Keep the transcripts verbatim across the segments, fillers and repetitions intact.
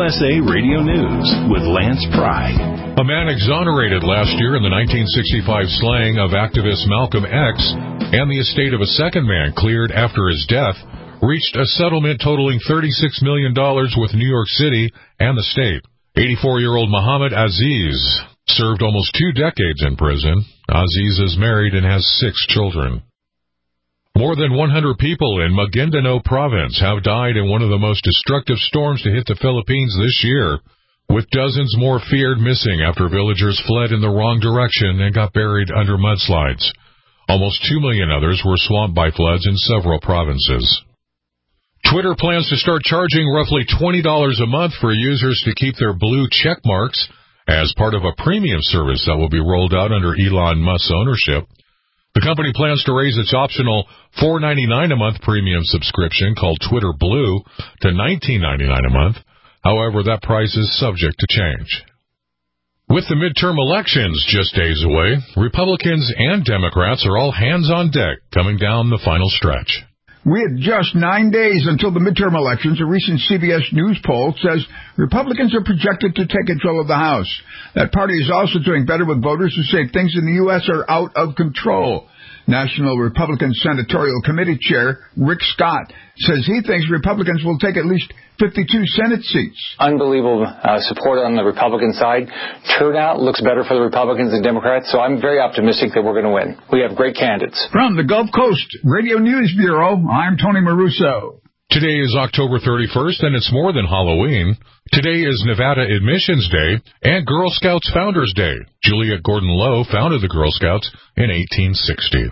U S A Radio News with Lance Pry. A man exonerated last year in the nineteen sixty-five slaying of activist Malcolm X and the estate of a second man cleared after his death reached a settlement totaling thirty-six million dollars with New York City and the state. eighty-four-year-old Muhammad Aziz served almost two decades in prison. Aziz is married and has six children. More than one hundred people in Maguindanao province have died in one of the most destructive storms to hit the Philippines this year, with dozens more feared missing after villagers fled in the wrong direction and got buried under mudslides. Almost two million others were swamped by floods in several provinces. Twitter plans to start charging roughly twenty dollars a month for users to keep their blue check marks as part of a premium service that will be rolled out under Elon Musk's ownership. The company plans to raise its optional four dollars and ninety-nine cents a month premium subscription called Twitter Blue to nineteen dollars and ninety-nine cents a month. However, that price is subject to change. With the midterm elections just days away, Republicans and Democrats are all hands on deck coming down the final stretch. We had just nine days until the midterm elections. A recent C B S News poll says Republicans are projected to take control of the House. That party is also doing better with voters who say things in the U S are out of control. National Republican Senatorial Committee Chair Rick Scott says he thinks Republicans will take at least fifty-two Senate seats. Unbelievable uh, support on the Republican side. Turnout looks better for the Republicans and Democrats, so I'm very optimistic that we're going to win. We have great candidates. From the Gulf Coast Radio News Bureau, I'm Tony Maruso. Today is October thirty-first, and it's more than Halloween. Today is Nevada Admissions Day and Girl Scouts Founders Day. Juliet Gordon Lowe founded the Girl Scouts in eighteen sixty.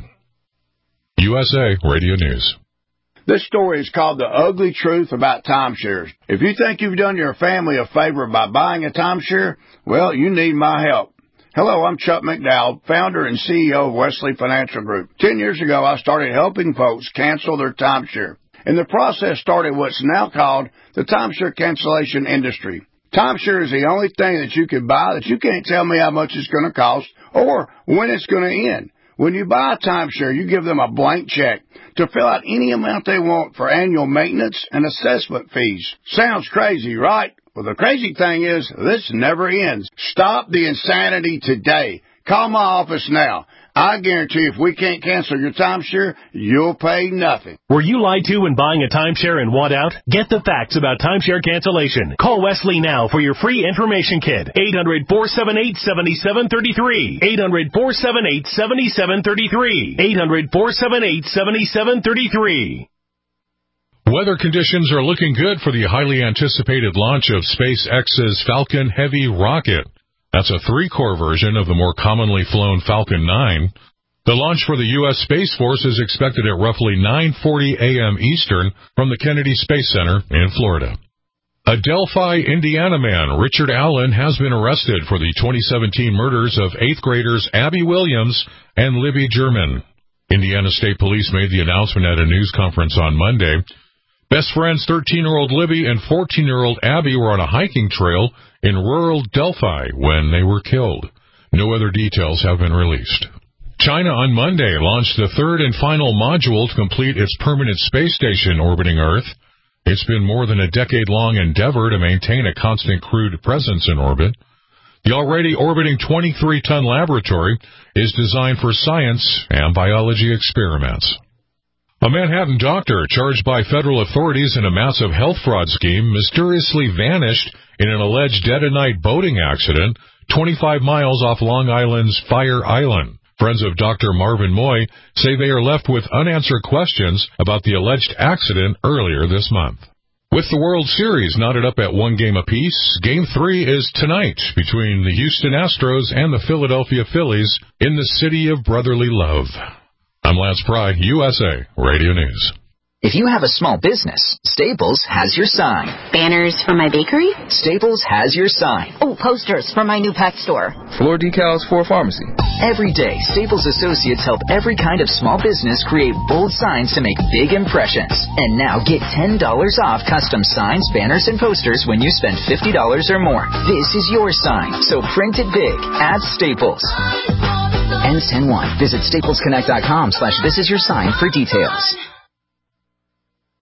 U S A Radio News. This story is called The Ugly Truth About Timeshares. If you think you've done your family a favor by buying a timeshare, well, you need my help. Hello, I'm Chuck McDowell, founder and C E O of Wesley Financial Group. Ten years ago, I started helping folks cancel their timeshare. And the process started what's now called the timeshare cancellation industry. Timeshare is the only thing that you can buy that you can't tell me how much it's going to cost or when it's going to end. When you buy a timeshare, you give them a blank check to fill out any amount they want for annual maintenance and assessment fees. Sounds crazy, right? Well, the crazy thing is, this never ends. Stop the insanity today. Call my office now. I guarantee if we can't cancel your timeshare, you'll pay nothing. Were you lied to when buying a timeshare and want out? Get the facts about timeshare cancellation. Call Wesley now for your free information kit. eight hundred, four seven eight, seven seven three three. eight hundred, four seven eight, seven seven three three. eight hundred, four seven eight, seven seven three three. Weather conditions are looking good for the highly anticipated launch of SpaceX's Falcon Heavy rocket. That's a three-core version of the more commonly flown Falcon nine. The launch for the U S Space Force is expected at roughly nine forty a.m. Eastern from the Kennedy Space Center in Florida. A Delphi, Indiana man, Richard Allen, has been arrested for the twenty seventeen murders of eighth graders Abby Williams and Libby German. Indiana State Police made the announcement at a news conference on Monday. Best friends thirteen-year-old Libby and fourteen-year-old Abby were on a hiking trail in rural Delphi when they were killed. No other details have been released. China on Monday launched the third and final module to complete its permanent space station orbiting Earth. It's been more than a decade-long endeavor to maintain a constant crewed presence in orbit. The already orbiting twenty-three ton laboratory is designed for science and biology experiments. A Manhattan doctor charged by federal authorities in a massive health fraud scheme mysteriously vanished in an alleged dead-of-night boating accident twenty-five miles off Long Island's Fire Island. Friends of Doctor Marvin Moy say they are left with unanswered questions about the alleged accident earlier this month. With the World Series knotted up at one game apiece, Game three is tonight between the Houston Astros and the Philadelphia Phillies in the city of brotherly love. I'm Lance Pry, U S A Radio News. If you have a small business, Staples has your sign. Banners for my bakery? Staples has your sign. Oh, posters for my new pet store. Floor decals for a pharmacy. Every day, Staples associates help every kind of small business create bold signs to make big impressions. And now get ten dollars off custom signs, banners, and posters when you spend fifty dollars or more. This is your sign, so print it big at Staples. Ends ten one. Visit staples connect dot com slash this is your sign for details.